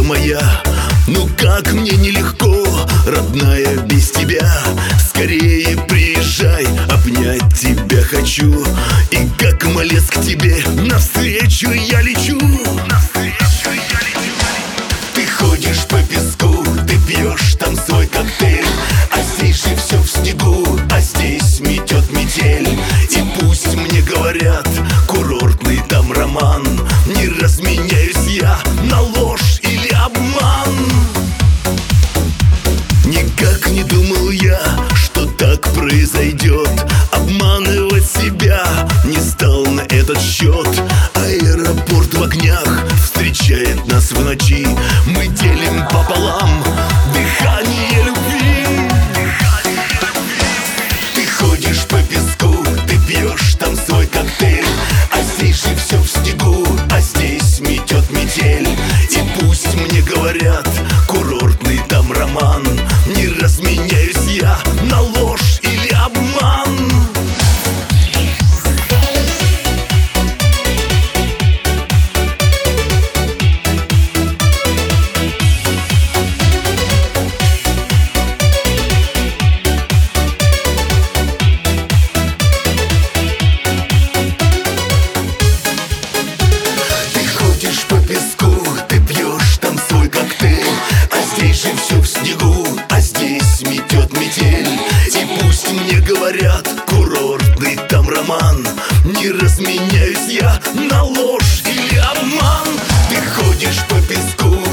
моя. Ну как мне нелегко, родная, без тебя. Скорее приезжай, обнять тебя хочу. И как малец к тебе навстречу я лечу. Ты ходишь по песку, ты пьешь там свой коктейль. А здесь же все в снегу, а здесь метет метель. И пусть мне говорят, курортный там роман, не разменяюсь я на ложь или обман. Никак не думал я, что так произойдет. Обманывать себя не стал на этот счет. Аэропорт в огнях встречает нас в ночи. Мы делим пополам дыхание любви. Ты ходишь по песку, ты пьешь там свой коктейль. А здесь же все в снегу, а здесь метет метель. И пусть мне говорят, курортный там роман, не разменяюсь я на ложь или обман. Все в снегу, а здесь метет метель. И пусть мне говорят, курортный там роман, не разменяюсь я на ложь или обман. Ты ходишь по песку,